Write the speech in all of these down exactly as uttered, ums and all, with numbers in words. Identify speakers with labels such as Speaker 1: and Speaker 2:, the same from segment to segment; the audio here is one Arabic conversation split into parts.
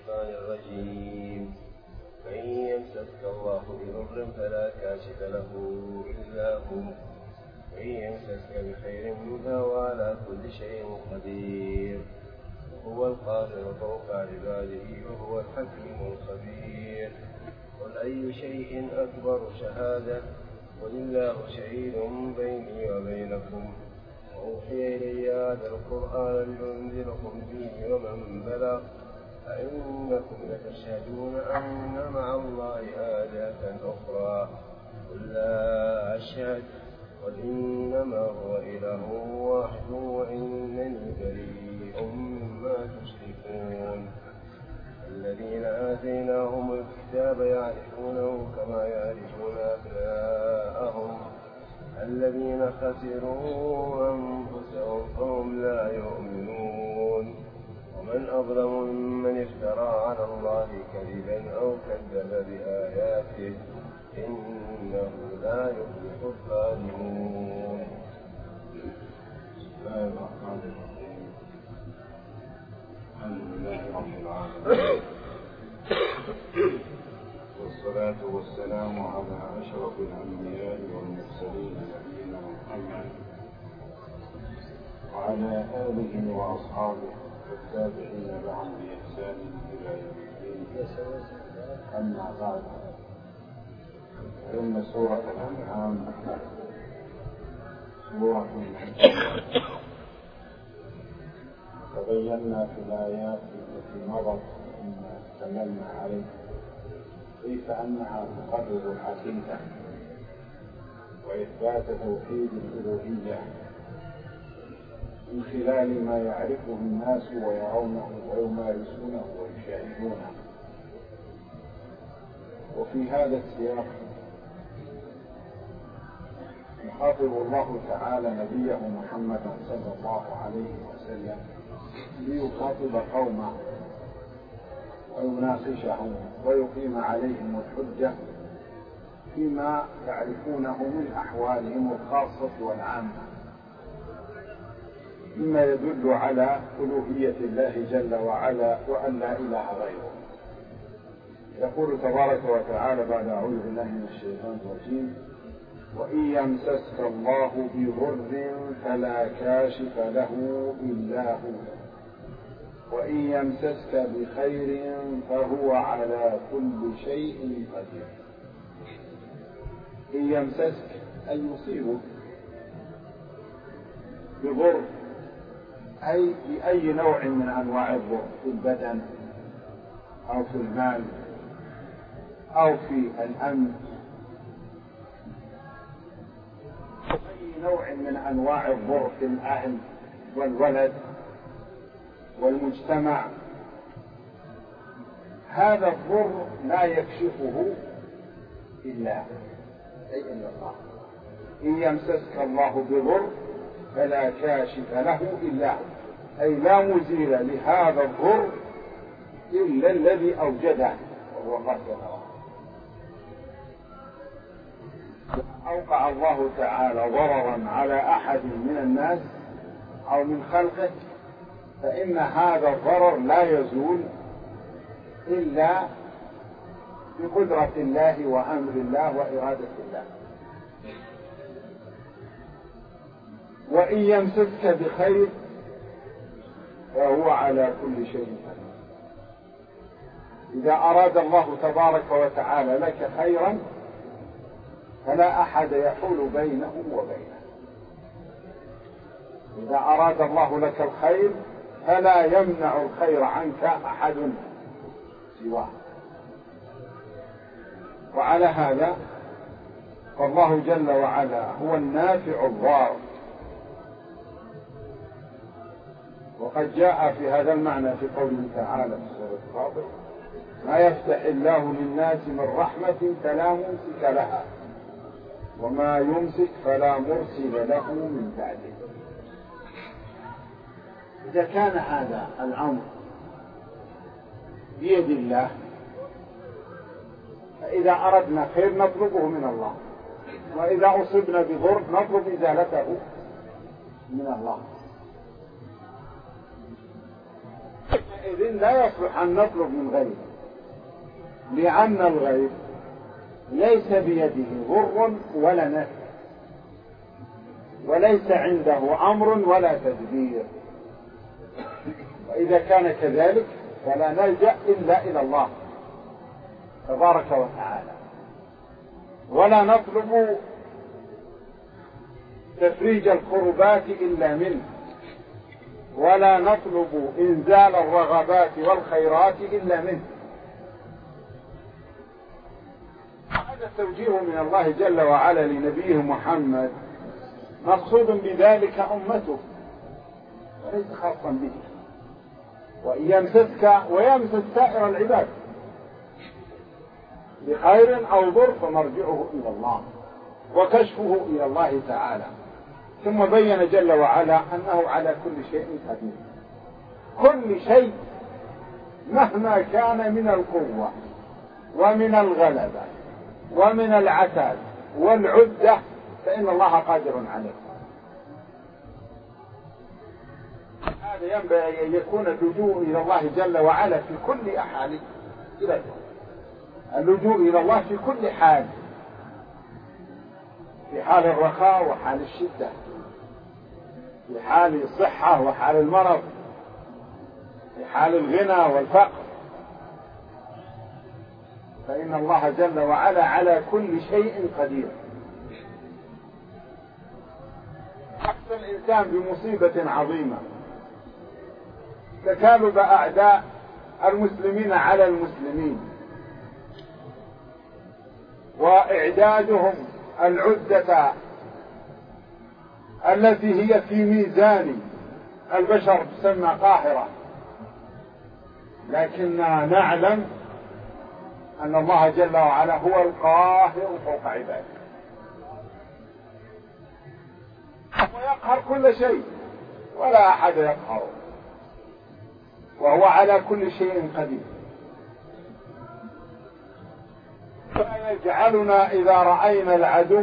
Speaker 1: الشيطان الرجيم. من يمسسك الله بضر فلا كاشف له إلا هو، وإن يمسسك بخير فهو على كل شيء قدير. هو القادر فوق عباده وهو الحكيم الخبير. قل أي شيء أكبر شهادة؟ قل الله شهيد بيني وبينكم. وأوحي إلي هذا القرآن لينذركم به ومن بلغ. أئنكم لتشهدون أن مع الله آلهة أخرى؟ قل لا أشهد، قل إنما هو إله واحد وإنني بريء مما تشركون. الذين آتيناهم الكتاب يعرفونه كما يعرفون أبناءهم، الذين خسروا أنفسهم فهم لا يؤمنون. ومن أظلم ممن افترى على الله كذبا أو كذب بآياته، إنه لا يفلح الظالمون.
Speaker 2: بسم الله الرحمن الرحيم. الحمد لله رب العالمين، والصلاة والسلام على أشرف الأنبياء والمرسلين نبينا محمد وعلى آله وأصحابه والتابعين لهم بإحسان إلى يوم الدين. أما بعد، فإن سورة الأنعام سورة مكية، تبينا في الآيات التي مضت مما تكلمنا عليه كيف أنها تقرر العقيدة وإثبات توحيد الألوهية من خلال ما يعرفه الناس ويرونه ويمارسونه ويشاهدونه. وفي هذا السياق يخاطب الله تعالى نبيه محمدا صلى الله عليه وسلم ليخاطب قومه ويناقشهم ويقيم عليهم الحجة فيما يعرفونه من أحوالهم الخاصة والعامة، مما يدل على ألوهية الله جل وعلا وأن لا إله غيره. يقول تبارك وتعالى بعد أعوذ بالله من الشيطان الرجيم: وإن يمسسك الله بضر فلا كاشف له إلا هو، وإن يمسسك بخير فهو على كل شيء قدير. إن يمسسك أي يصيبك بضر، أي بأي نوع من أنواع الضر، في البدن أو في المال أو في الأمن، أي نوع من أنواع الضر في الأهل والولد والمجتمع، هذا الضر لا يكشفه إلا أي إلا الله. إن يمسسك الله بضر فلا كاشف له إلا هو، أي لا مزيل لهذا الضر إلا الذي أوجده وهو الله جل وعلا. أوقع الله تعالى ضررا على أحد من الناس أو من خلقه، فإن هذا الضرر لا يزول إلا بقدرة الله وأمر الله وإرادة الله. وإن يمسسك بخير فهو على كل شيء قدير. إذا أراد الله تبارك وتعالى لك خيرا فلا أحد يحول بينه وبينه. إذا أراد الله لك الخير فلا يمنع الخير عنك أحد سواه. وعلى هذا فالله جل وعلا هو النافع الضار، وقد جاء في هذا المعنى في قوله تعالى في سورة الفاطر: ما يفتح الله للناس من رحمة فلا ممسك لها وما يمسك فلا مرسل له من بعده. إذا كان هذا الأمر بيد الله، فإذا أردنا خير نطلبه من الله، وإذا أصبنا بضر نطلب إزالته من الله. حينئذ لا يصلح أن نطلب من غيره، لأن الغير ليس بيده ضر ولا نفع، وليس عنده أمر ولا تدبير. وإذا كان كذلك فلا نلجأ إلا إلى الله تبارك وتعالى، ولا نطلب تفريج الكربات إلا منه، ولا نطلب إنزال الرغبات والخيرات إلا منه. هذا التوجيه من الله جل وعلا لنبيه محمد مقصود بذلك أمته وليس خاصا به، وإن يمسسك ويمسس سائر العباد بخير أو ضر فمرجعه إلى الله وكشفه إلى الله تعالى. ثم بين جل وعلا أنه على كل شيء قدير، كل شيء مهما كان من القوة ومن الغلبة ومن العتاد والعدة فإن الله قادر عليه. هذا ينبغي أن يكون اللجوء إلى الله جل وعلا في كل أحاله، اللجوء إلى الله في كل حال، في حال الرخاء وحال الشدة، في حال الصحة وحال المرض، في حال الغنى والفقر، فإن الله جل وعلا على كل شيء قدير. حتى الإنسان بمصيبة عظيمة تكالب أعداء المسلمين على المسلمين وإعدادهم العدة التي هي في ميزان البشر تسمى قاهرة، لكننا نعلم أن الله جل وعلا هو القاهر فوق عباده ويقهر كل شيء ولا أحد يقهره، وهو على كل شيء قدير. فيجعلنا إذا رأينا العدو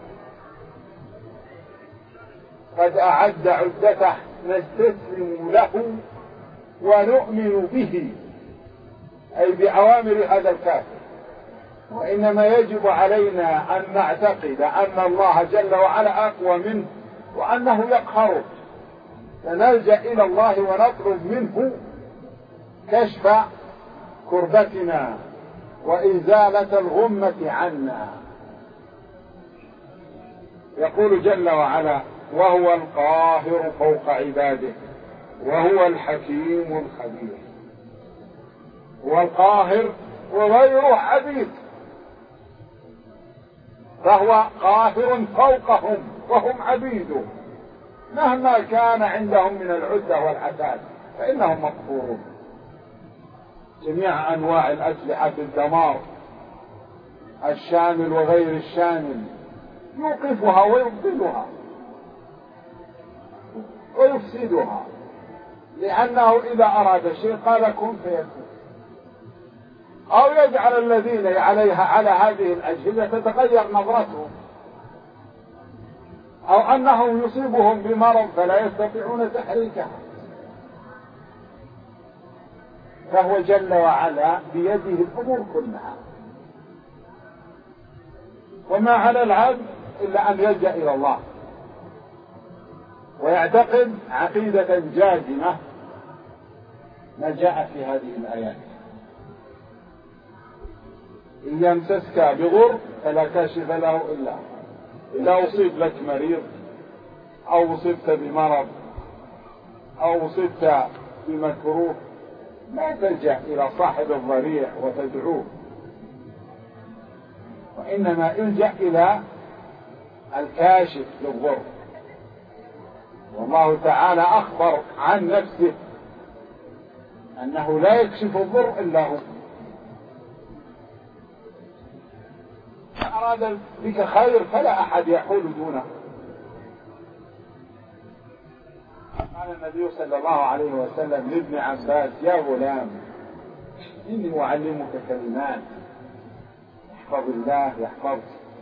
Speaker 2: قد أعد عدته نستسلم له ونؤمن به، أي بأوامر هذا الكافر. وإنما يجب علينا أن نعتقد أن الله جل وعلا أقوى منه وأنه يقهره، فنلجأ إلى الله ونطلب منه كشف كربتنا وإزالة الغمة عنا. يقول جل وعلا: وهو القاهر فوق عباده وهو الحكيم الخبير. هو القاهر وغيره عبيد، فهو قاهر فوقهم وهم عبيده، مهما كان عندهم من العدة والعتاد فإنهم مقهورون. جميع أنواع الأسلحة الدمار الشامل وغير الشامل يوقفها ويبطلها ويفسدها، لأنه إذا أراد شيء قال كن فيكون، أو يجعل الذين عليها على هذه الأجهزة تتغير نظرتهم، أو أنهم يصيبهم بمرض فلا يستطيعون تحريكها. فهو جل وعلا بيده الأمور كلها، وما على العبد إلا أن يلجأ إلى الله ويعتقد عقيدة جازمة ما جاء في هذه الآيات. إن يمسسك بضر فلا كاشف له إلا هو. إذا أصيب لك مريض أو أصبت بمرض أو أصبت بمكروه لا تلجأ إلى صاحب الضريع وتدعوه، وإنما الجأ إلى الكاشف للضر. والله تعالى أخبر عن نفسه أنه لا يكشف الضر إلا هو. أراد بك خير فلا أحد يحول دونه. قال النبي صلى الله عليه وسلم لابن عباس: يا غلام إني أعلمك كلمات احفظ الله يحفظك،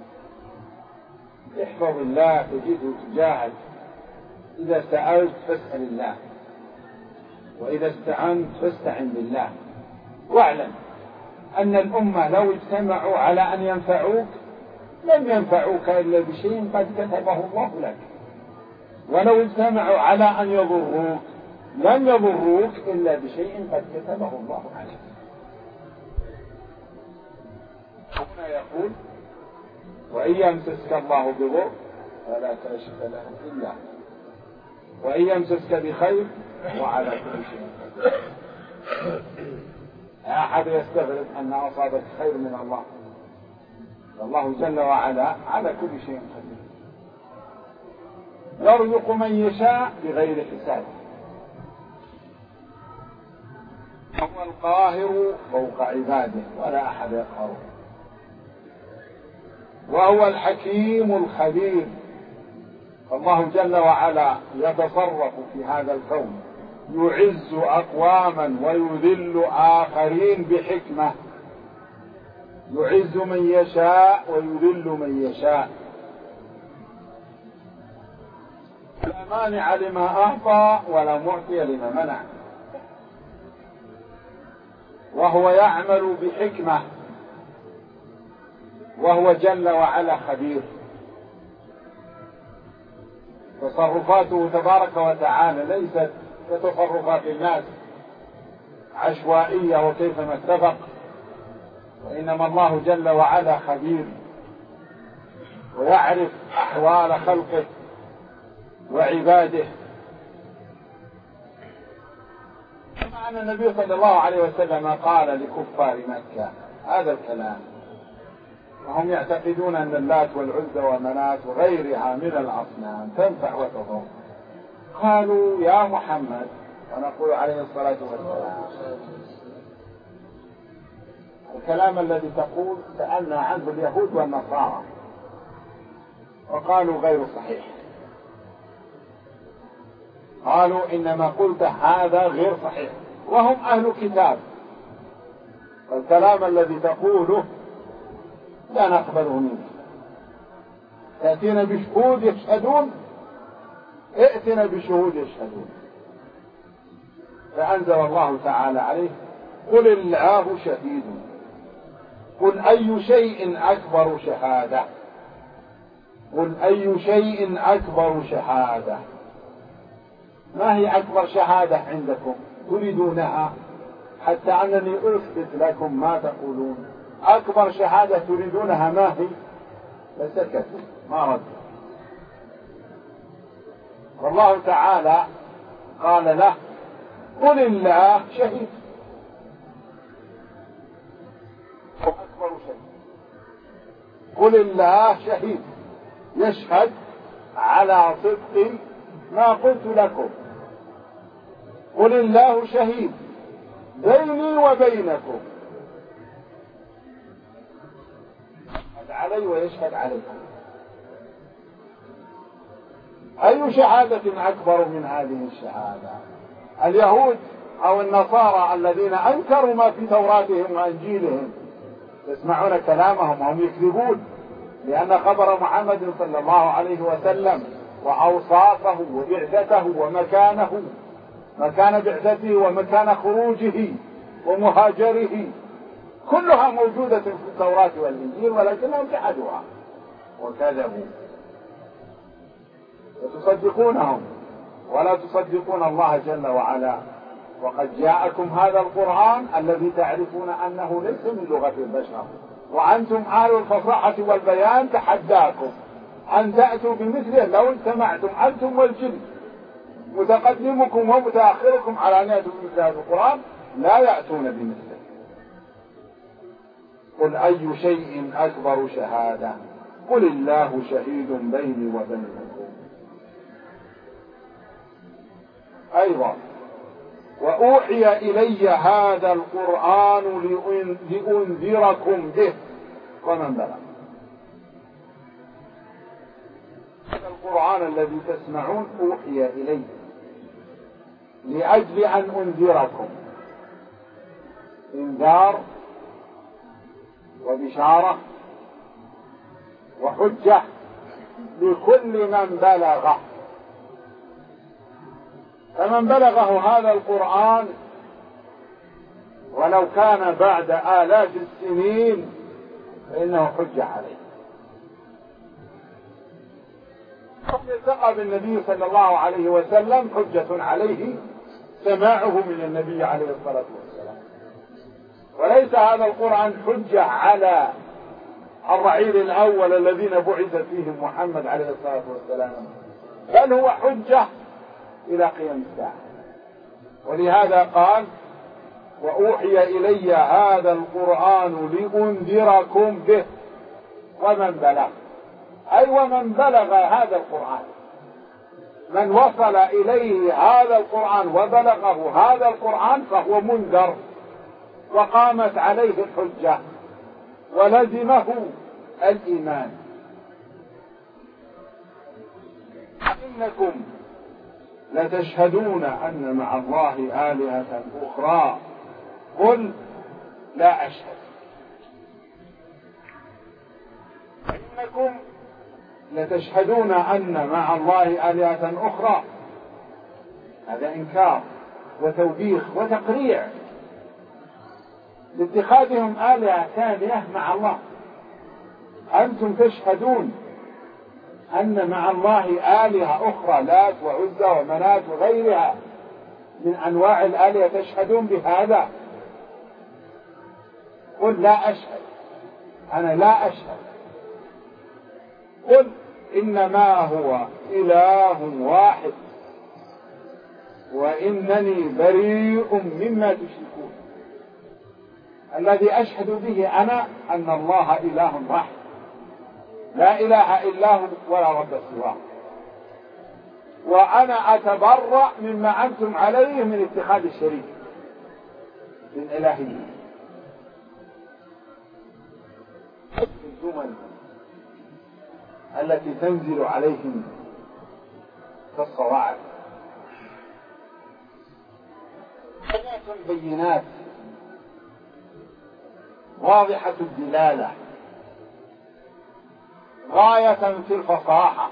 Speaker 2: احفظ الله تجده تجاهك، إذا سألت فاسأل الله. وإذا استعنت فاستعن بالله، واعلم أن الأمة لو اجتمعوا على أن ينفعوك لم ينفعوك إلا بشيء قد كتبه الله لك، ولو اجتمعوا على أن يضروك لم يضروك إلا بشيء قد كتبه الله عليك. هنا يقول: وإن يمسسك الله بضر فلا كاشف له إلا هو، وإن يمسسك بخير وعلى كل شيء قدير. لا أحد يستغرب أن أصابك خير من الله، الله جل وعلا على كل شيء قدير، يرزق من يشاء بغير حساب، هو القاهر فوق عباده ولا أحد يقهره، وهو الحكيم الخبير. فالله جل وعلا يتصرف في هذا الكون، يعز أقواما ويذل آخرين بحكمة، يعز من يشاء ويذل من يشاء، لا مانع لما أعطى ولا معطي لما منع، وهو يعمل بحكمة، وهو جل وعلا خبير. تصرفاته تبارك وتعالى ليست كتصرفات الناس عشوائية وكيفما اتفق، وإنما الله جل وعلا خبير ويعرف أحوال خلقه وعباده. كما أن النبي صلى الله عليه وسلم قال لكفار مكة هذا الكلام، وهم يعتقدون أن اللات والعزى ومنات وغيرها من الأصنام تنفع وتضر، قالوا: يا محمد، ونقول عليه الصلاة والسلام الكلام الذي تقول سألنا عنه اليهود والنصارى وقالوا غير صحيح، قالوا إنما قلت هذا غير صحيح وهم أهل كتاب، فالكلام الذي تقوله لا نقبله منك، تأتينا بشهود يشهدون، ائتنا بشهود يشهدون. فأنزل الله تعالى عليه: قل الله شهيد، قل أي شيء أكبر شهادة، قل أي شيء أكبر شهادة. ما هي أكبر شهادة عندكم تريدونها حتى أنني أثبت لكم ما تقولون؟ أكبر شهادة تريدونها ما هي؟ فسكتوا ما ردوا. والله تعالى قال له: قل الله شهيد، أكبر شيء قل الله شهيد يشهد على صدق ما قلت لكم، قل الله شهيد بيني وبينكم، يشهد علي ويشهد عليكم. أي شهادة أكبر من هذه الشهادة؟ اليهود أو النصارى الذين أنكروا ما في توراتهم وأنجيلهم تسمعون كلامهم وهم يكذبون، لأن خبر محمد صلى الله عليه وسلم وأوصافه وبعثته ومكانه، مكان بعثته ومكان خروجه ومهاجره كلها موجودة في التوراة والإنجيل، ولكنهم جحدوها وكذبوا، وتصدقونهم ولا تصدقون الله جل وعلا. وقد جاءكم هذا القرآن الذي تعرفون أنه ليس من لغة البشر، وأنتم أهل الفصاحة والبيان، تحداكم أن تأتوا بمثله لو اجتمعتم أنتم والجن، متقدمكم ومتأخركم على أن يأتوا بمثل هذا القرآن لا يأتون بمثله. قل أي شيء أكبر شهادة، قل الله شهيد بيني وبينكم. أيضا: وأوحي إلي هذا القرآن لأنذركم به ومن بلغ. هذا القرآن الذي تسمعون أوحي إلي لأجل أن أنذركم، إنذار وبشارة وحجة لكل من بلغ. فمن بلغه هذا القرآن ولو كان بعد آلاف السنين فإنه حجة عليه. من التقى بالنبي صلى الله عليه وسلم حجة عليه سماعه من النبي عليه الصلاة والسلام. وليس هذا القرآن حجة على الرعيل الأول الذين بعث فيهم محمد عليه الصلاة والسلام، بل هو حجة إلى قيام الساعة. ولهذا قال: وأوحي إلي هذا القرآن لأنذركم به ومن بلغ، أي ومن بلغ هذا القرآن، من وصل إليه هذا القرآن وبلغه هذا القرآن فهو منذر، وقامت عليه الحجة ولزمه الإيمان. إنكم لتشهدون أن مع الله آلهة أخرى قل لا أشهد. إنكم لتشهدون أن مع الله آلهة أخرى، هذا إنكار وتوبيخ وتقريع لاتخاذهم آلهة ثانية مع الله. أنتم تشهدون أن مع الله آلهة أخرى، لات وعزى ومنات وغيرها من أنواع الآلهة، تشهدون بهذا. قل لا أشهد، أنا لا أشهد. قل إنما هو إله واحد وإنني بريء مما تشركون. الذي أشهد به أنا أن الله إله واحد، لا إله إلا هو ولا رب سواه، وأنا أتبرأ مما أنتم عليه من اتخاذ الشريك من إلهية. الجمل التي تنزل عليهم كالصواعق، آيات بينات واضحة الدلالة غاية في الفصاحة،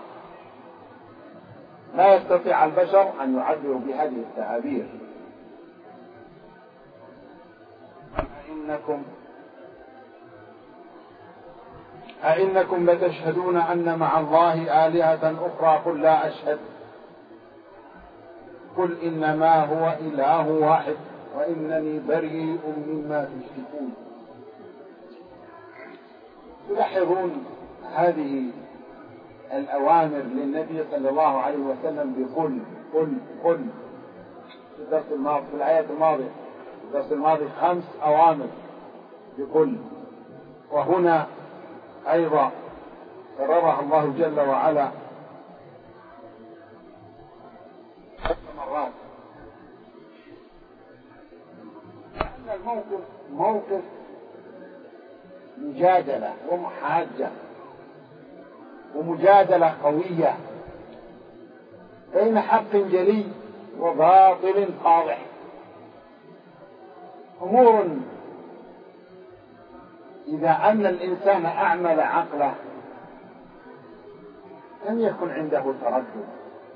Speaker 2: لا يستطيع البشر أن يعبروا بهذه التعابير. أئنكم أئنكم لتشهدون أن مع الله آلهة أخرى قل لا أشهد. قل إنما هو إله واحد وإنني بريء مما تشركون. تلاحظون هذه الأوامر للنبي صلى الله عليه وسلم بقل قل قل في الدرس الماضي، في الآيات الماضية في الدرس الماضي خمس أوامر بقل، وهنا أيضا كررها الله جل وعلا ثلاث مرات. لأن الموقف موقف مجادلة ومحاجة ومجادلة قوية بين حق جلي وباطل واضح، أمور إذا أن الإنسان أعمل عقله لم يكن عنده تردد.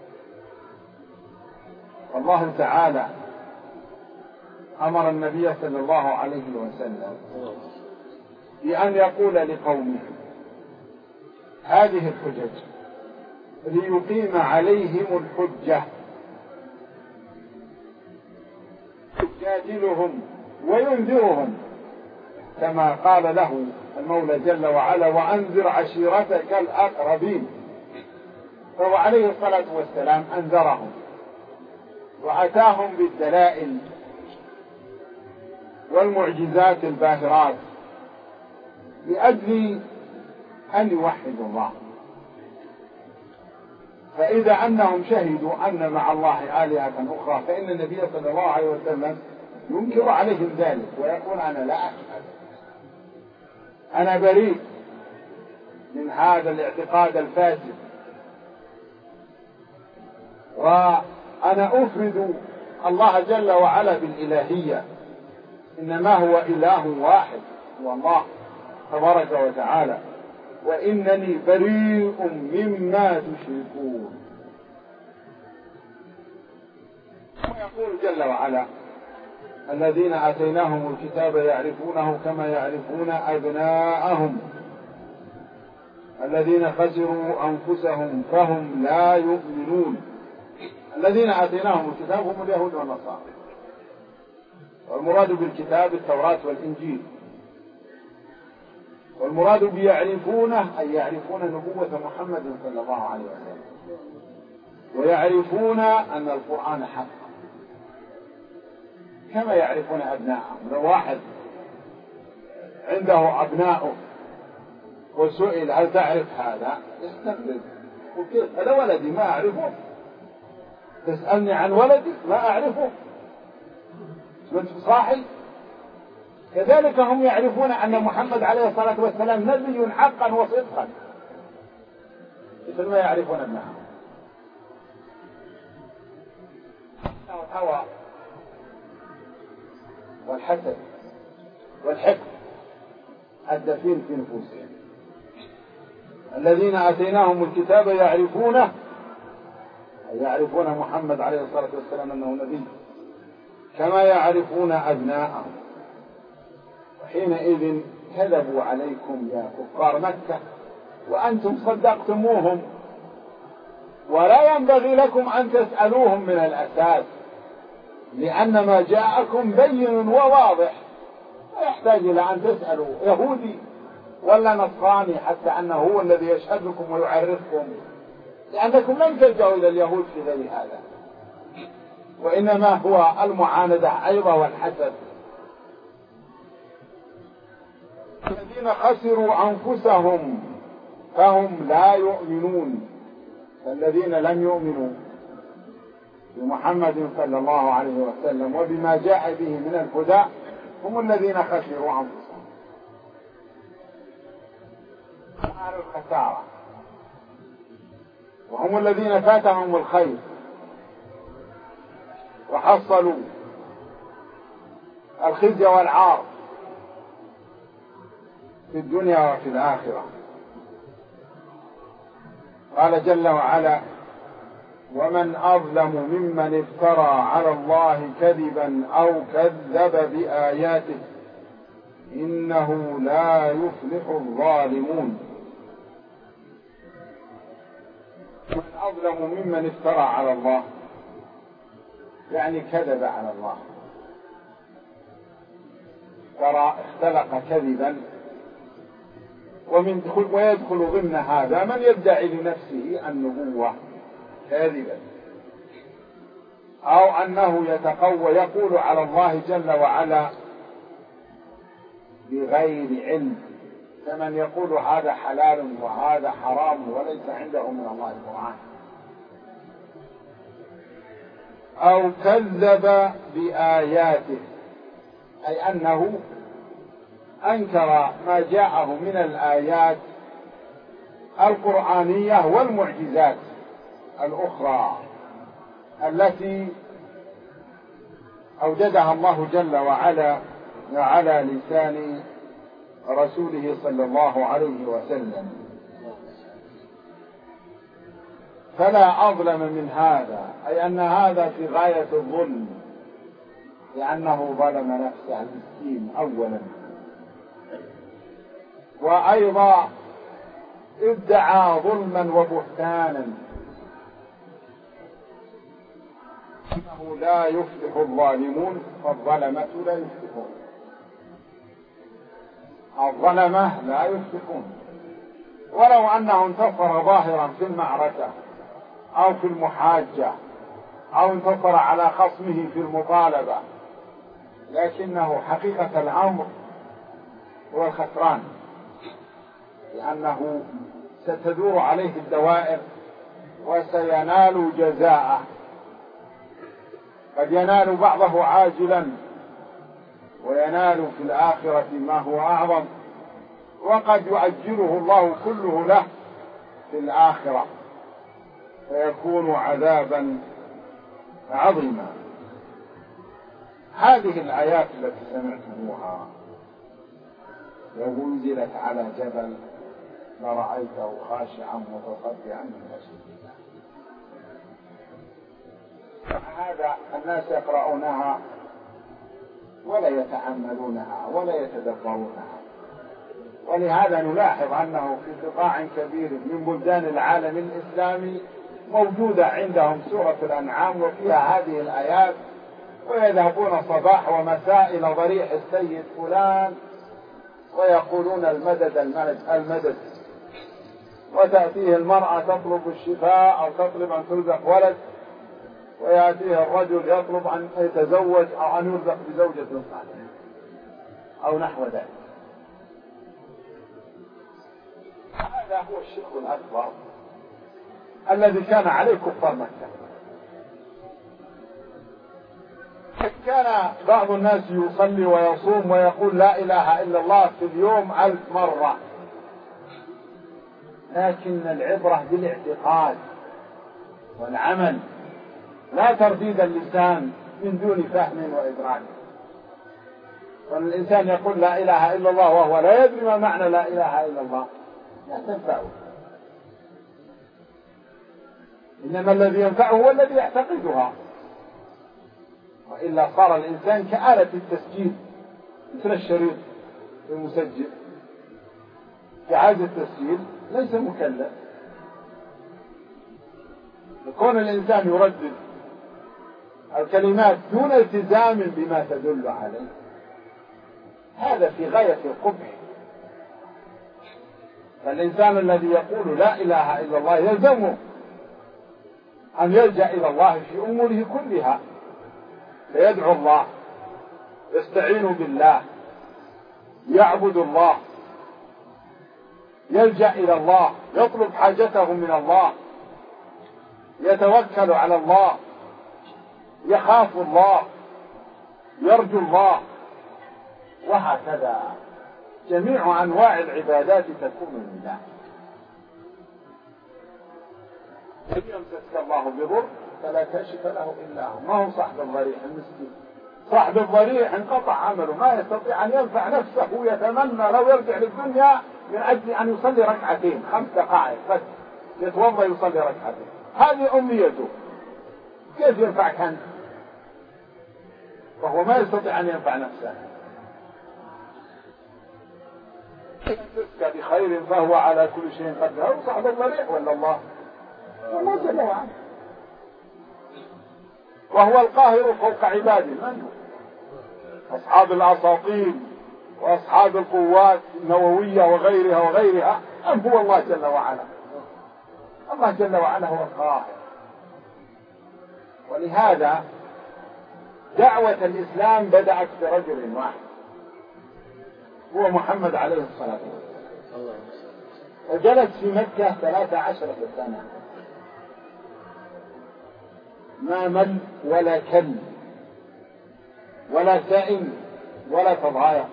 Speaker 2: الله تعالى أمر النبي صلى الله عليه وسلم بأن يقول لقومه هذه الحجج ليقيم عليهم الحجة، يجادلهم وينذرهم، كما قال له المولى جل وعلا: وأنذر عشيرتك الأقربين. فهو عليه الصلاة والسلام أنذرهم وأتاهم بالدلائل والمعجزات الباهرات لأجل أن يوحدوا الله. فإذا أنهم شهدوا أن مع الله آلهة أخرى فإن النبي صلى الله عليه وسلم ينكر عليهم ذلك ويقول: أنا لا أشهد، أنا بريء من هذا الاعتقاد الفاسد، وأنا أفرد الله جل وعلا بالإلهية، إنما هو إله واحد هو الله تبارك وتعالى، وإنني بريء مما تشركون. يقول جل وعلا: الذين آتيناهم الكتاب يعرفونه كما يعرفون أبناءهم الذين خسروا أنفسهم فهم لا يؤمنون. الذين آتيناهم الكتاب هم اليهود والنصارى، والمراد بالكتاب التوراة والإنجيل، والمراد بيعرفونه أي يعرفون نبوة محمد صلى الله عليه وسلم، ويعرفون أن القرآن حق كما يعرفون أبناءهم. لو واحد عنده أبناءه وسئل: هل تعرف هذا؟ يستغرب: وكيف هذا ولدي ما أعرفه؟ تسألني عن ولدي ما أعرفه؟ أنت صاحي؟ كذلك هم يعرفون أن محمد عليه الصلاة والسلام نبي حقا وصدقا مثل ما يعرفون ابنهم. الهوى والحسد والحقد الدفين في نفوسهم. الذين آتيناهم الكتاب يعرفونه يعرفون محمد عليه الصلاة والسلام أنه نبي كما يعرفون أبناءهم، وحينئذ كذبوا عليكم يا كفار مكة وأنتم صدقتموهم، ولا ينبغي لكم أن تسألوهم من الأساس، لأن ما جاءكم بين وواضح، لا يحتاج إلى أن تسألوا يهودي ولا نصراني حتى أنه هو الذي يشهد لكم ويعرفكم، لأنكم لم تلجأوا إلى اليهود في غير هذا، وإنما هو المعاندة أيضا والحسد. الذين خسروا أنفسهم فهم لا يؤمنون. الذين لم يؤمنوا بمحمد صلى الله عليه وسلم وبما جاء به من الهدى هم الذين خسروا أنفسهم. أهل الخسارة، وهم الذين فاتهم الخير وحصلوا الخزي والعار في الدنيا وفي الآخرة. قال جل وعلا: ومن أظلم ممن افترى على الله كذبا أو كذب بآياته إنه لا يفلح الظالمون. من أظلم ممن افترى على الله يعني كذب على الله، ترى اختلق كذبا، ومن ويدخل ضمن هذا من يدعي لنفسه النبوة كاذبا، أو أنه يتقوى يقول على الله جل وعلا بغير علم، كمن يقول هذا حلال وهذا حرام وليس عنده من الله قرآن، أو كذب بآياته أي أنه أنكر ما جاءه من الآيات القرآنية والمعجزات الأخرى التي أوجدها الله جل وعلا على لسان رسوله صلى الله عليه وسلم. فلا أظلم من هذا، أي أن هذا في غاية الظلم، لأنه ظلم نفسه المسكين أولا، وأيضا ادعى ظلما وبهتانا، إنه لا يفلح الظالمون، فالظلمة لا يفلحون، الظلمة لا يفلحون، ولو أنه انتصر ظاهرا في المعركة أو في المحاجة أو انتصر على خصمه في المطالبة، لكنه حقيقة الأمر هو الخسران، لأنه ستدور عليه الدوائر وسينال جزاءه، قد ينال بعضه عاجلا وينال في الآخرة ما هو أعظم، وقد يؤجله الله كله له في الآخرة فيكون عذابا عظيما. هذه الآيات التي سمعتموها لو أنزلت على جبل لرأيته خاشعا متصدعا من خشية الله. هذا الناس يقرؤونها ولا يتأملونها ولا يتدبرونها، ولهذا نلاحظ أنه في قطاع كبير من بلدان العالم الإسلامي موجودة عندهم سورة الأنعام وفيها هذه الآيات، ويذهبون صباح ومساء إلى ضريح السيد فلان ويقولون المدد المدد المدد، وتأتيه المرأة تطلب الشفاء أو تطلب أن ترزق ولد، ويأتيه الرجل يطلب أن يتزوج أو أن يرزق بزوجة صالحة أو نحو ذلك. هذا هو الشرك الأكبر الذي كان عليه كفار مكة. كان بعض الناس يصلي ويصوم ويقول لا إله إلا الله في اليوم ألف مرة، لكن العبرة بالاعتقاد والعمل لا ترديد اللسان من دون فهم وإدراك. والإنسان يقول لا إله إلا الله وهو لا يدري ما معنى لا إله إلا الله لا تنفعه، إنما الذي ينفعه هو الذي يعتقدها، وإلا صار الإنسان كآلة التسجيل مثل الشريط المسجل. جهاز التسجيل ليس مكلف، يكون الإنسان يردد الكلمات دون التزام بما تدل عليه، هذا في غاية القبح. فالإنسان الذي يقول لا إله إلا الله يلزمه أن يلجأ إلى الله في أموره كلها، فيدعو الله، يستعين بالله، يعبد الله، يلجأ إلى الله، يطلب حاجته من الله، يتوكل على الله، يخاف الله، يرجو الله، وهكذا جميع أنواع العبادات تكون لله. إن يمسسك الله بضر فلا كاشف له إلا هو، ما هو صاحب الضريح المسكين، صاحب الضريح انقطع عمله، ما يستطيع أن ينفع نفسه، يتمنى لو يرجع للدنيا من أجل أن يصلي ركعتين خمس دقائق بس، يتوضأ يصلي ركعتين، هذه أمنيته، كيف ينفعك أنت؟ وهو ما يستطيع أن ينفع نفسه. يمسسك بخير فهو على كل شيء قدير، هو صاحب الضريح ولا الله؟ الله جل وعلا، وهو القاهر فوق عباده. من هو؟ أصحاب الأساطيل وأصحاب القوات النووية وغيرها وغيرها، أم هو الله جل وعلا؟ الله جل وعلا هو القاهر. ولهذا دعوة الإسلام بدأت برجل واحد هو محمد عليه الصلاة والسلام، وجلس في مكة ثلاثة عشرة سنة، ما مل ولا كل ولا سائم ولا تضايق.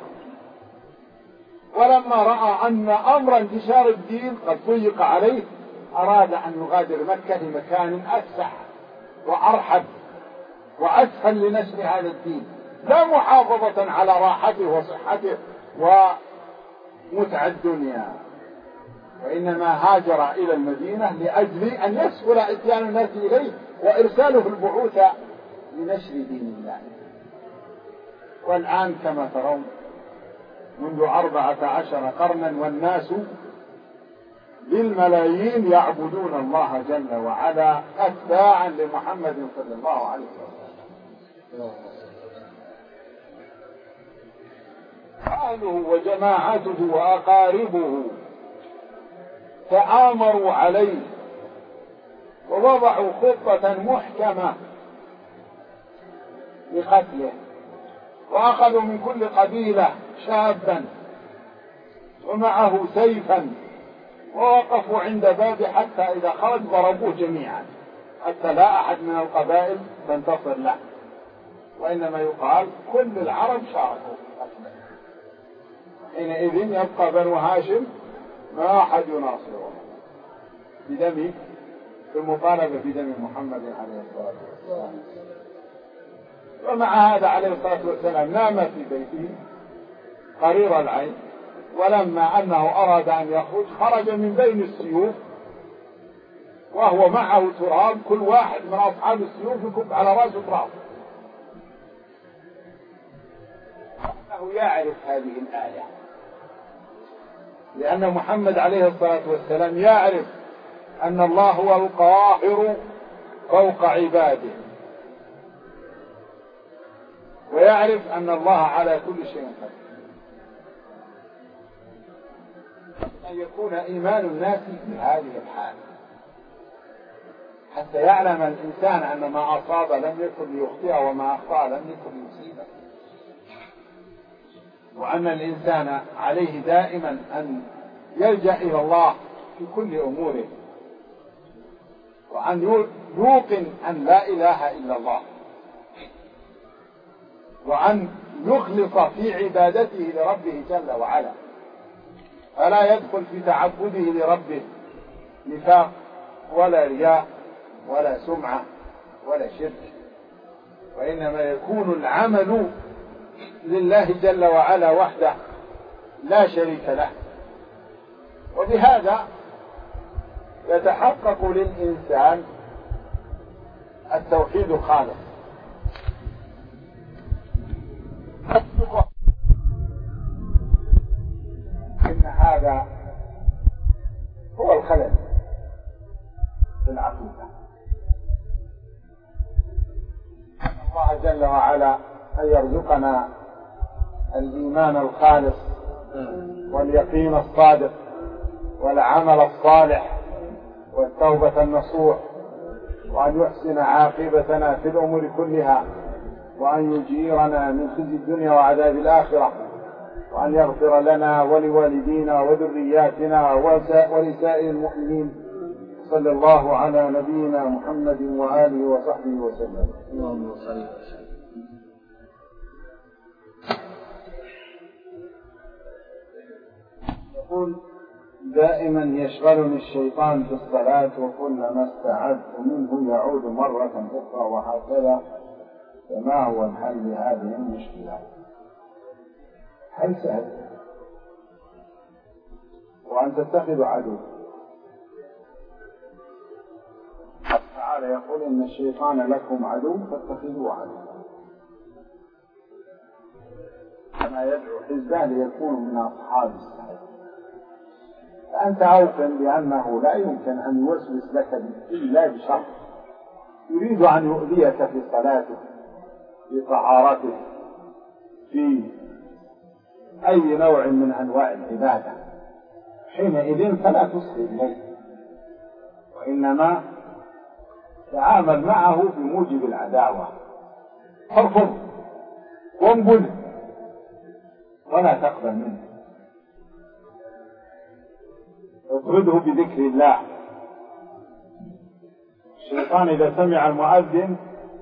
Speaker 2: ولما رأى أن أمر انتشار الدين قد ضيق عليه أراد أن يغادر مكة لمكان أفسح وأرحب وأسهل لنشر هذا الدين، لا محافظة على راحته وصحته ومتع الدنيا، وإنما هاجر إلى المدينة لأجل أن يسهل إتيان الناس إليه وإرساله البعوث لنشر دين الله. والآن كما ترون منذ أربعة عشر قرنا والناس بالملايين يعبدون الله جل وعلا أتباعا لمحمد صلى الله عليه وسلم. أهله وجماعته وأقاربه تآمروا عليه ووضعوا خطة محكمة لقتله، وأخذوا من كل قبيلة شابا ومعه سيفا ووقفوا عند بابه حتى إذا خرج ضربوه جميعا حتى لا أحد من القبائل تنتصر له، وإنما يقال كل العرب شاركوا في قتله. حينئذ يبقى بنو هاشم ما أحد يناصره بدمه في المطالبة بدم محمد عليه الصلاة والسلام. ومع هذا عليه الصلاة والسلام نام في بيته قرير العين، ولما أنه أراد أن يخرج خرج من بين السيوف وهو معه تراب، كل واحد من أصحاب السيوف يكب على رأسه تراب. أنه يعرف هذه الآية، لأن محمد عليه الصلاة والسلام يعرف أن الله هو القاهر فوق عباده، ويعرف أن الله على كل شيء قدير. أن يكون إيمان الناس بهذه الحال حتى يعلم الإنسان أن ما أصاب لم يكن ليخطئه وما أخطأ لم يكن ليصيبه، وأن الإنسان عليه دائما أن يلجأ إلى الله في كل أموره، وأن يوقن أن لا إله إلا الله، وأن يخلص في عبادته لربه جل وعلا، فلا يدخل في تعبده لربه نفاق ولا رياء ولا سمعة ولا شرك، وإنما يكون العمل لله جل وعلا وحده لا شريك له. وبهذا يتحقق للإنسان التوحيد الخالص. إن هذا هو الخلل في العقيدة. الله جل وعلا أن يرزقنا الإيمان الخالص واليقين الصادق والعمل الصالح والتوبة النصوح، وأن يحسن عاقبتنا في الأمور كلها، وأن يجيرنا من خزي الدنيا وعذاب الآخرة، وأن يغفر لنا ولوالدينا وذرياتنا ولسائر المؤمنين. صلى الله على نبينا محمد وآله وصحبه وسلم.
Speaker 1: اللهم صل وسلم.
Speaker 2: يقول: دائما يشغلني الشيطان في الصلاة، وكلما استعذت منه يعود مرة أخرى وهكذا، فما هو الحل لهذه المشكلة؟ حل سهل، وأن تتخذ عدو. تعالى يقول: إن الشيطان لكم عدو فاتخذوه عدوا، كما يدعو حزبه ليكونوا من أصحاب السعير. فأنت أوقن بأنه لا يمكن أن يوسوس لك إلا بشر، يريد أن يؤذيك في صلاتك، في طهارتك، في أي نوع من أنواع العبادة. حينئذ فلا تصغي إليه، وإنما تعامل معه بموجب العداوة، ارفض وانبذ ولا تقبل منه. اطرده بذكر الله. الشيطان إذا سمع المؤذن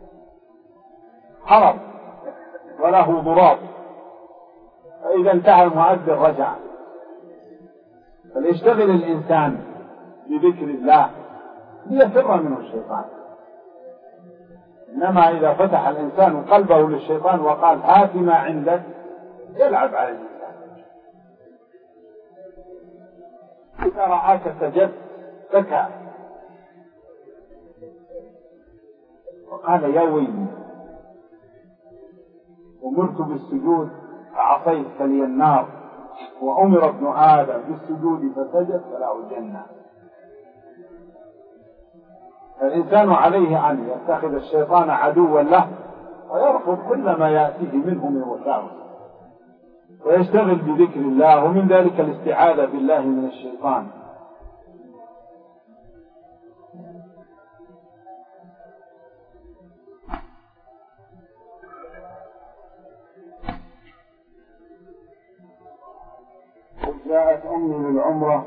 Speaker 2: هرب وله ضراب، فإذا انتهى المؤذن رجع. فليشتغل الإنسان بذكر الله ليفر منه الشيطان. إنما إذا فتح الإنسان قلبه للشيطان وقال هات ما عندك، يلعب على الإنسان. إذا رآك سجدت بكى وقال يا ويلي، أمرت بالسجود فعصيت فلي النار، وأمر ابن آدم بالسجود فسجد فله الجنة. الإنسان عليه أن يتخذ الشيطان عدوا له، ويرفض كل ما يأتيه منه من وساوس، ويشتغل بذكر الله، ومن ذلك الاستعاذة بالله من الشيطان. جاءت أمي للعمرة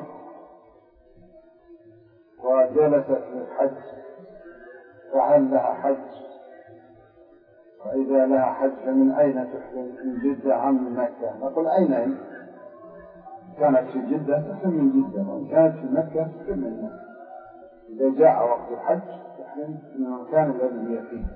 Speaker 2: وجلست للحج، فهل لها حج؟ وإذا لها حج فمن أين تحرم؟ من جدة أم من مكة؟ نقول أين هي؟ كانت في جدة تحرم من جدة، وإن كانت في مكة تحرم من مكة. إذا جاء وقت الحج تحرم من المكان الذي هي فيه.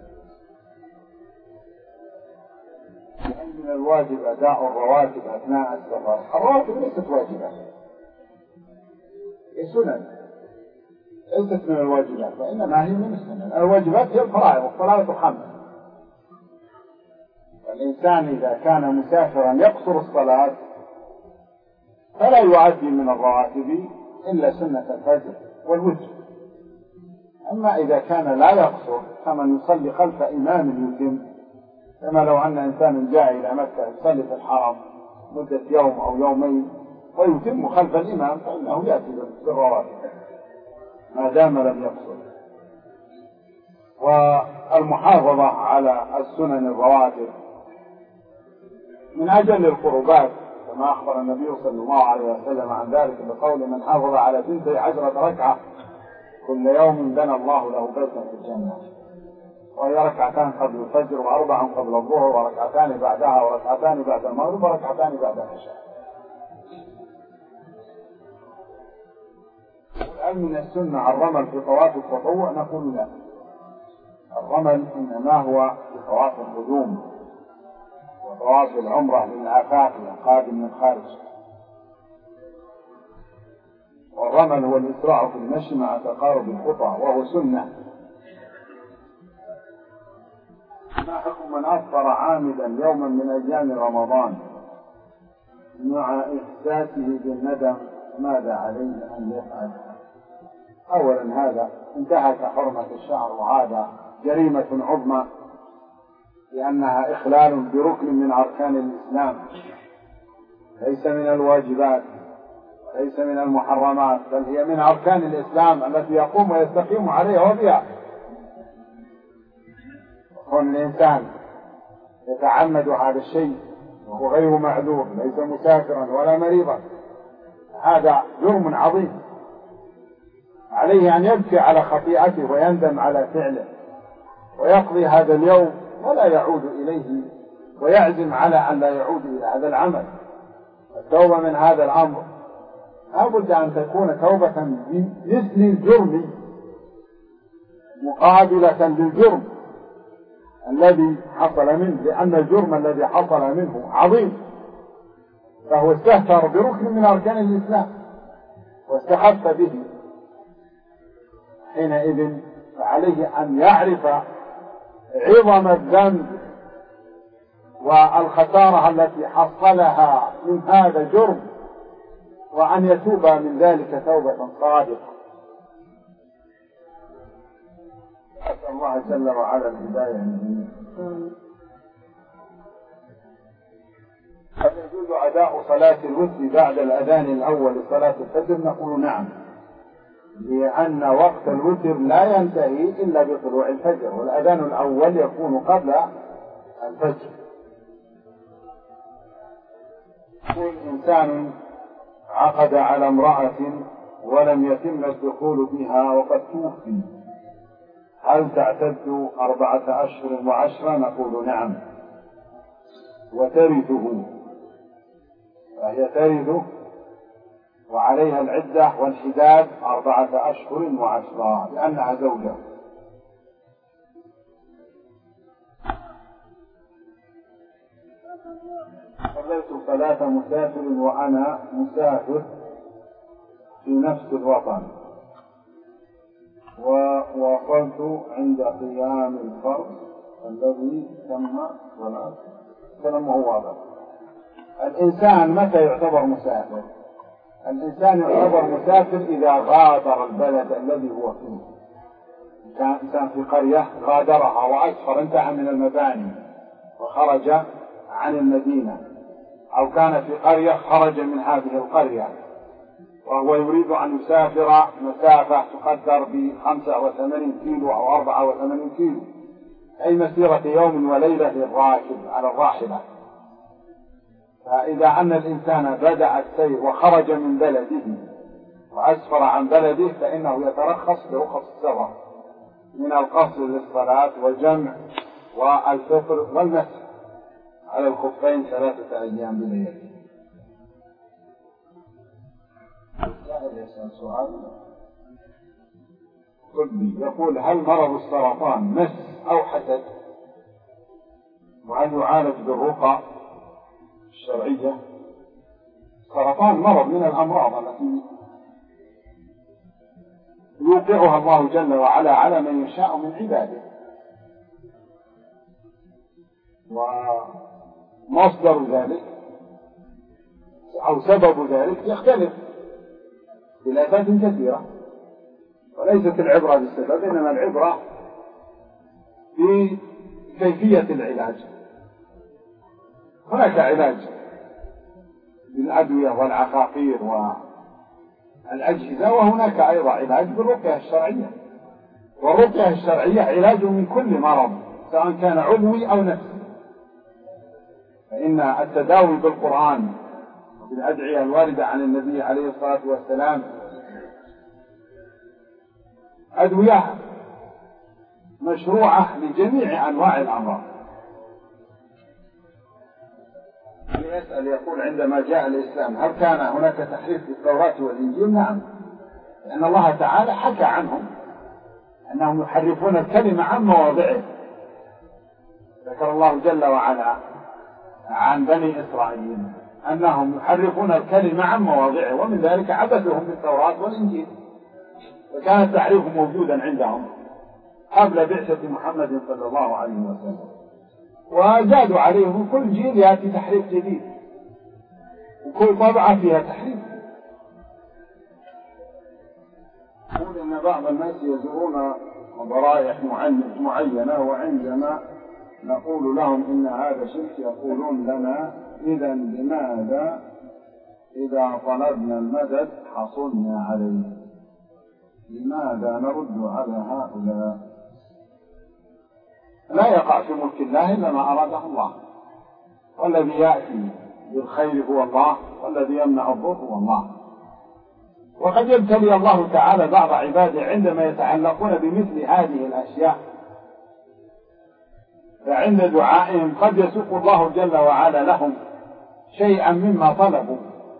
Speaker 2: لأن من الواجب أداء الرواتب أثناء السفر. الرواتب ليست واجبة، هي سنن ليست من الواجبات، وإنما هي من السنن. الواجبات هي الفرائض، والصلاة خمس. الإنسان إذا كان مسافرا يقصر الصلاة فلا يؤدي من الرواتب إلا سنة الفجر والوتر. أما إذا كان لا يقصر كمن يصلي خلف إمام يتم، كما لو أن إنسان جاء إلى مكة يصلي في الحرم مدة يوم أو يومين ويتم خلف الإمام فإنه يأتي بالرواتب ما دام لم يقصر. والمحافظة على السنن الرواتب من أجل القربات، كما أخبر النبي صلى الله عليه وسلم عن ذلك بقول: من حافظ على ثنتي عشرة ركعة كل يوم بنى الله له بيتا في الجنة، وهي ركعتان قبل الفجر، وأربع قبل الظهر، وركعتان بعدها، وركعتان بعد المغرب، وركعتان بعد العشاء. هل من السنة الرمل في طواف التطوع؟ نقول لا. الرمل إنما هو في طواف القدوم وطواف العمرة للعفاف القادم من خارج. والرمل هو الإسراع في المشي مع تقارب الخطى، وهو سنة. ما حكم من أفطر عامدا يوما من أيام رمضان مع إحساسه بالندم؟ ماذا عليه أن يفعل؟ أولا هذا انتهك حرمة الشعر، وهذا جريمة عظمى لأنها إخلال بركن من أركان الإسلام، ليس من الواجبات، ليس من المحرمات، بل هي من أركان الإسلام التي يقوم ويستقيم عليها وبها. كون الإنسان يتعمد هذا الشيء وهو غير معذور، ليس مسافرا ولا مريضا، هذا جرم عظيم، عليه أن يبكي على خطيئته ويندم على فعله ويقضي هذا اليوم ولا يعود إليه، ويعزم على أن لا يعود إلى هذا العمل. التوبة من هذا الأمر لا بد أن تكون توبة مثل الجرم، مقابلة للجرم الذي حصل منه، لأن الجرم الذي حصل منه عظيم، فهو استهتر بركن من أركان الإسلام واستخف به. حينئذ فعليه أن يعرف عظم الذنب والخسارة التي حصلها من هذا الجرم، وأن يتوب من ذلك توبة صادقة. أسأل الله جل وعلا الهداية. هل يجوز أداء صلاة الوتر بعد الأذان الأول لصلاة الفجر؟ نقول نعم، لأن وقت الوتر لا ينتهي إلا بطلوع الفجر، والأذان الأول يكون قبل الفجر. يقول إنسان عقد على امرأة ولم يتم الدخول بها وقد توفي، هل تعتد أربعة أشهر وعشرة؟ نقول نعم، وترثه، فهي ترثه وعليها العدة والحداد أربعة أشهر وعشرة لأنها زوجة. صليت صلاة مسافر وأنا مسافر في نفس الوطن، ووصلت عند قيام الفرض الذي تم صلاة كلامه واضح. الإنسان متى يعتبر مسافر؟ الإنسان يعتبر مسافر إذا غادر البلد الذي هو فيه. كان إنسان في قرية غادرها وأسفر، انتهى من المباني وخرج عن المدينة، أو كان في قرية خرج من هذه القرية وهو يريد أن يسافر مسافة تقدر بخمسة وثمانين كيلو أو أربعة وثمانين كيلو، أي مسيرة يوم وليلة للراكب على الراحلة. فإذا أن الإنسان بدأ السير وخرج من بلده وأسفر عن بلده فإنه يترخص برخص السفر من القصر للصلاة والجمع والفطر والمسح على الخفين ثلاثة أيام بليالي. سؤال طبي يقول: هل مرض السرطان مس أو حسد؟ وهل يعالج بالرقى الشرعية؟ السرطان مرض من الأمراض التي يوقعها الله جل وعلا على من يشاء من عباده. ومصدر ذلك أو سبب ذلك يختلف خلافات كثيرة، وليست العبرة بالسبب، إنما العبرة في كيفية العلاج. هناك علاج بالأدوية والعقاقير والأجهزة، وهناك أيضا علاج بالرقية الشرعية، والرقية الشرعية علاج من كل مرض سواء كان عضوي أو نفسي. فإن التداوي بالقرآن وبالأدعية الواردة عن النبي عليه الصلاة والسلام أدوية مشروعة لجميع أنواع الأمراض. يسأل يقول عندما جاء الإسلام هل كان هناك تحريف في التوراة والإنجيل؟ نعم، لأن الله تعالى حكى عنهم أنهم يحرفون الكلمة عن مواضعه. ذكر الله جل وعلا عن بني إسرائيل أنهم يحرفون الكلمة عن مواضعه، ومن ذلك عبثهم بالتوراة والإنجيل، وكان التحريف موجودا عندهم قبل بعثة محمد صلى الله عليه وسلم، وزادوا عليه كل جيل يأتي تحريف جديد، وكل طبعة فيها تحريف. يقول إن بعض الناس يزورون ضرائح معينة، وعندما نقول لهم إن هذا شرك يقولون لنا إذا لماذا إذا طلبنا المدد حصلنا عليه؟ لماذا نرد على هؤلاء؟ لا يقع في ملك الله إلا ما أراده الله، والذي يأتي بالخير هو الله، والذي يمنع الضر هو الله. وقد يبتلي الله تعالى بعض عباده عندما يتعلقون بمثل هذه الأشياء، فعند دعائهم قد يسوق الله جل وعلا لهم شيئا مما طلبوا،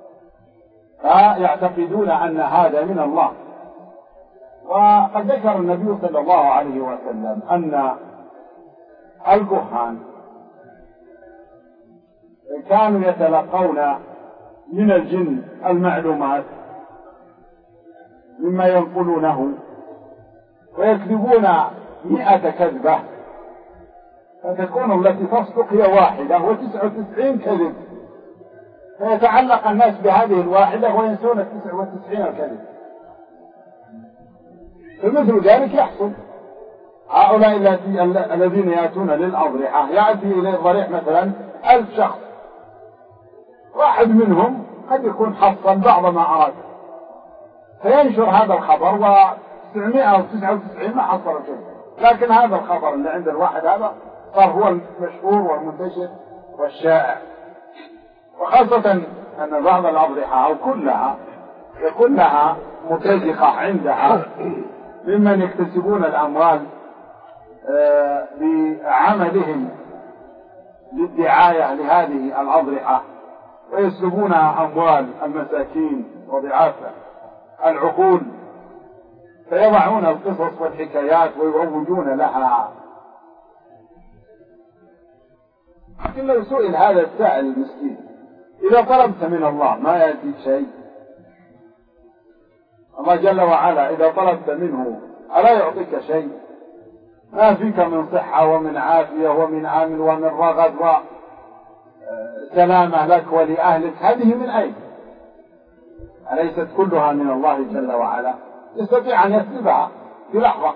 Speaker 2: فيعتقدون أن هذا من الله. وقد ذكر النبي صلى الله عليه وسلم أن الكهان كانوا يتلقون من الجن المعلومات مما ينقلونه، ويكذبون مئة كذبة، فتكون التي تصدق هي واحدة وتسعة وتسعين كذب، فيتعلق الناس بهذه الواحدة وينسون التسعة وتسعين الكذب. فمثل ذلك يحصل. هؤلاء الذين يأتون للأضرحة يأتي إلى الضريح مثلا ألف شخص، واحد منهم قد يكون حصل بعض ما أراد، فينشر هذا الخبر وتسعمائة وتسعة وتسعين ما حصل شيء، لكن هذا الخبر اللي عند الواحد هذا صار هو المشهور والمنتشر والشائع. وخاصة أن بعض الأضرحة أو كلها يكون لها متزقة عندها ممن يكتسبون الأموال بعملهم للدعاية لهذه الأضرحة، ويسلبون أموال المساكين وضعاف العقول، فيضعون القصص والحكايات ويروجون لها. لكن لو سئل هذا السائل المسكين إذا طلبت من الله ما يأتيك شيء؟ الله جل وعلا إذا طلبت منه ألا يعطيك شيء؟ ما فيك من صحة ومن عافية ومن عامل ومن رغد وسلامة لك ولأهلك، هذه من أين؟ أليست كلها من الله جل وعلا؟ يستطيع أن يسلبها في لحظة.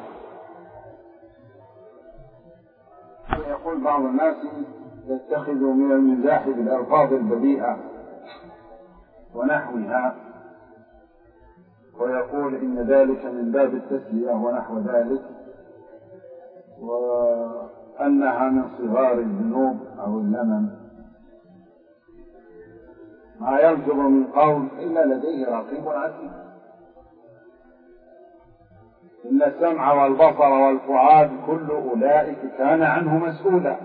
Speaker 2: يقول بعض الناس يتخذ من المزاح بالألفاظ البذيئة ونحوها، ويقول إن ذلك من باب التسلية ونحو ذلك، وأنها من صغار الذنوب أو اللمم. ما يلفظ من قول إلا لديه رقيب عتيد. إن السمع والبصر والفؤاد كل أولئك كان عنه مسؤولا.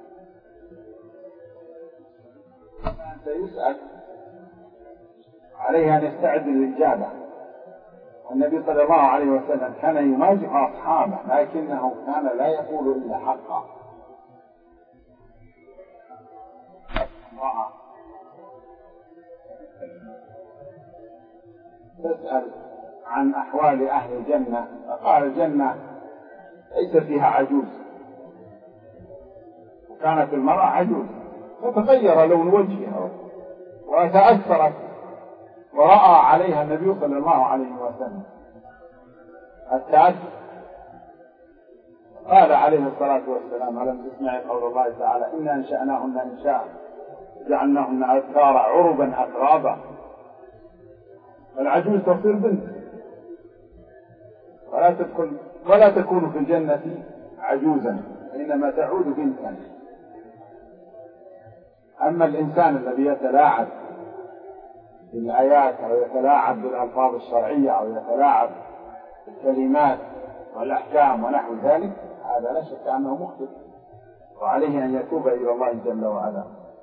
Speaker 2: سيسأل عليه أن يستعد للإجابة. النبي صلى الله عليه وسلم كان يمازح أصحابه، لكنه كان لا يقول إلا حقا. تسأل عن أحوال أهل الجنة فقال الجنة ليس فيها عجوز، وكانت المرأة عجوز فتغير لون وجهها وتأثرت ورأى عليها النبي صلى الله عليه وسلم التأثر. قال عليه الصلاة والسلام: ألم تسمعي قول الله تعالى: إنا أنشأناهن إنشاء جعلناهن أبكارا عربا أترابا. والعجوز تصير بنت ولا تدخل ولا تكون في الجنة عجوزا، إنما تعود بنتا. أما الإنسان الذي يتلاعب بالآيات أو يتلاعب بالألفاظ الشرعية أو يتلاعب بالكلمات والأحكام ونحو ذلك، هذا لا شك أنه مخطئ وعليه أن يتوب إلى الله جل وعلا.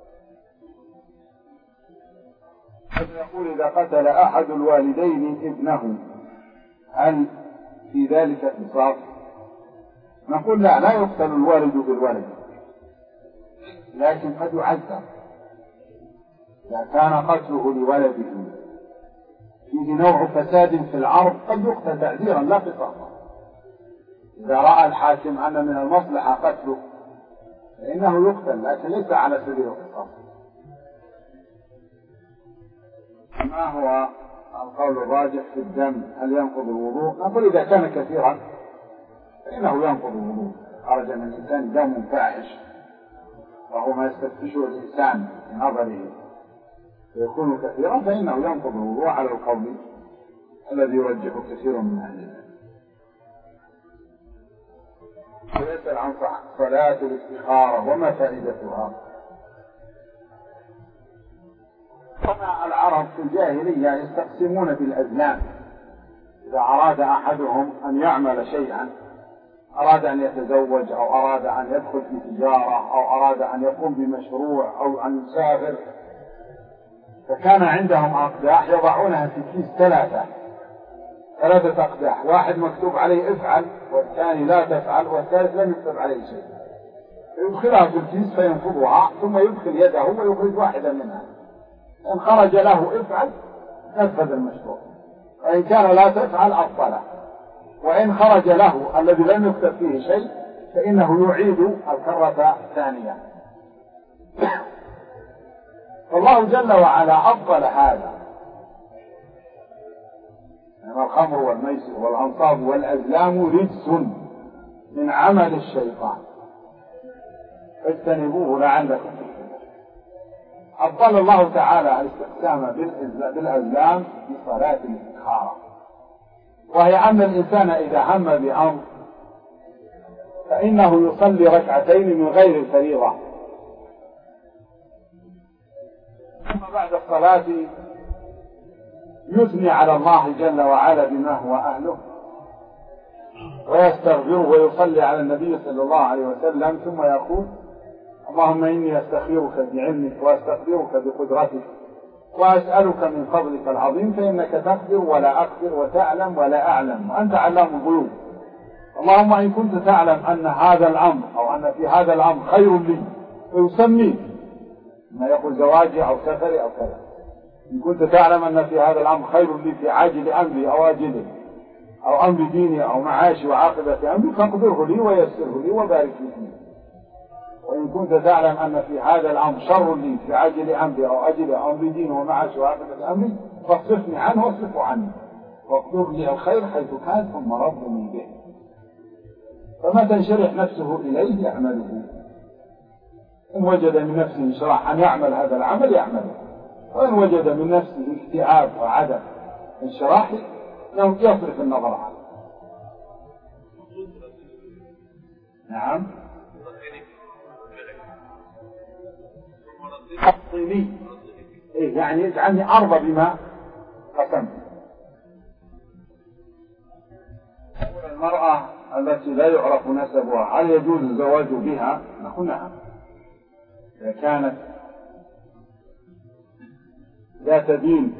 Speaker 2: يقول: إذا قتل أحد الوالدين ابنه هل في ذلك قصاص؟ نقول: لا، لا يقتل الوالد بالولد، لكن قد يعذر إذا كان قتله لولده فيه نوع فساد في العرض قد يقتل تعذيرا لا قصاصا. إذا رأى الحاكم أن من المصلحة قتله فإنه يقتل، لكن ليس على سبيل القصاص. ما هو القول الراجح في الدم؟ هل ينقض الوضوء؟ نقول: إذا كان كثيرا فإنه ينقض الوضوء. خرج من الإنسان دم فاحش وهو ما يستفتشه الإنسان في نظره ويكون كثيرا فإنه ينقض الوضوء على القول الذي يرجحه كثير من أهل العلم. ويسأل عن صلاة الاستخارة وما فائدتها. كما العرب في الجاهلية يستقسمون بالأزلام، إذا أراد أحدهم أن يعمل شيئا، أراد أن يتزوج أو أراد أن يدخل في تجارة أو أراد أن يقوم بمشروع أو أن يسافر، فكان عندهم أقداح يضعونها في كيس ثلاثة ثلاثة أقداح، واحد مكتوب عليه افعل والثاني لا تفعل والثالث لم يكتب عليه شيء، يدخلها في الكيس فينفضها ثم يدخل يده ويخرج واحدا منها، إن خرج له افعل نفذ المشروع، وإن كان لا تفعل أبطله، وإن خرج له الذي لم يكتب فيه شيء فإنه يعيد الكرة الثانية. فالله جل وعلا أبطل هذا، يعني الخمر والميسر والأنصاب والأزلام رجس من عمل الشيطان فاجتنبوه لعلكم تفلحون. أبطل الله تعالى الاستقسام بالأزلام بصلاة الاستخارة، وهي أن الإنسان إذا هم بأمر فإنه يصلي ركعتين من غير الفريضة، ثم بعد الصلاة يثني على الله جل وعلا بما هو أهله ويستغفره ويصلي على النبي صلى الله عليه وسلم، ثم يقول: اللهم إني أستخيرك بعلمك وأستقدرك بقدرتك وأسألك من فضلك العظيم فإنك تقدر ولا أقدر وتعلم ولا أعلم وأنت علام الغيوب. اللهم إن كنت تعلم أن هذا الأمر أو أن في هذا الأمر خير لي فيسميه، ما يقول زواجي أو سفري أو كذا، إن كنت تعلم أن في هذا الأمر خير لي في عاجل أمري أو آجله أو أمر ديني أو معاشي وعاقبة أمري فاقدره لي ويسره لي وبارك لي فيه، وإن كنت تعلم أن في هذا الأمر شر لي في عاجل أمري أو أجل أو أمر ديني ومعاشي وعاقبة أمري فاصرفني عنه واصرفه عني واقدر لي الخير حيث كان ثم ربني به. فما تنشرح نفسه إليه يعمله، إن وجد من نفسه انشراح أن يعمل هذا العمل يعمله، وإن وجد من نفسه اكتئاب وعدم انشراح يصرف النظر عنه. نعم. حطني إيه يعني يجعلني أرضى بما قسمت. المرأة التي لا يعرف نسبها هل يجوز الزواج بها؟ نقول نعم، إذا كانت ذات دين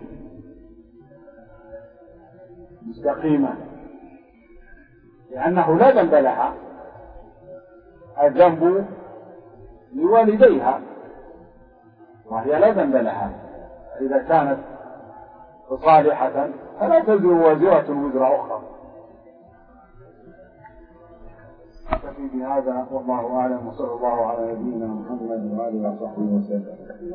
Speaker 2: مستقيمة، لأنه لا ذنب لها، الذنب لوالديها وهي لا ذنب لها. إذا كانت صالحة فلا تزر وازرة وزر أخرى. نكتفي بهذا والله أعلم، وصلى الله على نبينا محمد وآله وصحبه وسلم.